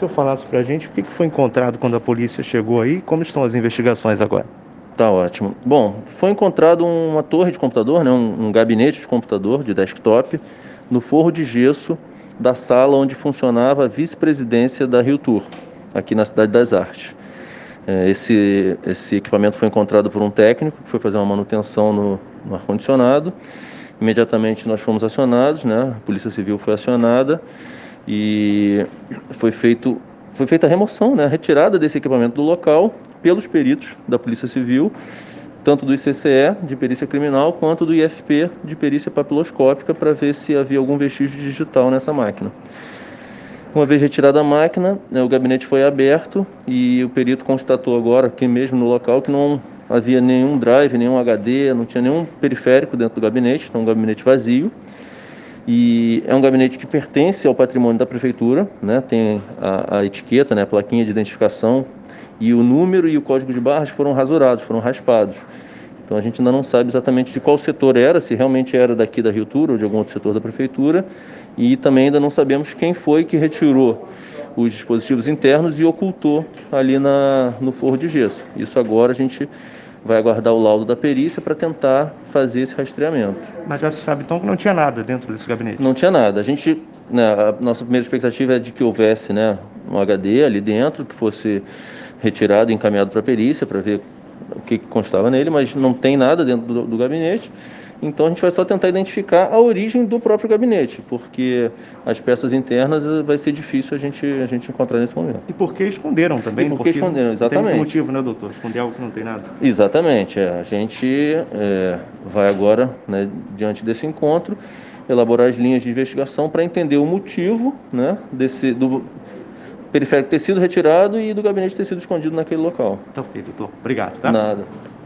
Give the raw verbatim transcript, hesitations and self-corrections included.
senhor falasse para a gente o que que foi encontrado quando a polícia chegou aí, como estão as investigações agora. Tá ótimo. Bom, foi encontrado uma torre de computador, né, um, um gabinete de computador de desktop no forro de gesso da sala onde funcionava a vice-presidência da Rio Tour, aqui na Cidade das Artes. É, esse, esse equipamento foi encontrado por um técnico que foi fazer uma manutenção no, no ar-condicionado. Imediatamente nós fomos acionados, né, a Polícia Civil foi acionada e foi feito, foi feita a remoção, né, a retirada desse equipamento do local pelos peritos da Polícia Civil, tanto do I C C E, de perícia criminal, quanto do I F P, de perícia papiloscópica, para ver se havia algum vestígio digital nessa máquina. Uma vez retirada a máquina, o gabinete foi aberto e o perito constatou agora, aqui mesmo no local, que não havia nenhum drive, nenhum H D, não tinha nenhum periférico dentro do gabinete, então um gabinete vazio. E é um gabinete que pertence ao patrimônio da prefeitura, né? Tem a, a etiqueta, né? A plaquinha de identificação, e o número e o código de barras foram rasurados, foram raspados. Então a gente ainda não sabe exatamente de qual setor era, se realmente era daqui da Rio Tour ou de algum outro setor da prefeitura, e também ainda não sabemos quem foi que retirou os dispositivos internos e ocultou ali na, no forro de gesso. Isso agora a gente vai aguardar o laudo da perícia para tentar fazer esse rastreamento. Mas já se sabe então que não tinha nada dentro desse gabinete. Não tinha nada. A gente, né, a nossa primeira expectativa é de que houvesse, né, um H D ali dentro, que fosse retirado e encaminhado para a perícia para ver o que constava nele, mas não tem nada dentro do, do gabinete. Então a gente vai só tentar identificar a origem do próprio gabinete, porque as peças internas vai ser difícil a gente, a gente encontrar nesse momento. E por que esconderam também? E por que esconderam, exatamente. Não tem motivo, né, doutor? Esconder algo que não tem nada. Exatamente. É. A gente é, vai agora, né, diante desse encontro, elaborar as linhas de investigação para entender o motivo, né, desse, do periférico ter sido retirado e do gabinete ter sido escondido naquele local. Tá ok, doutor. Obrigado, tá? Nada.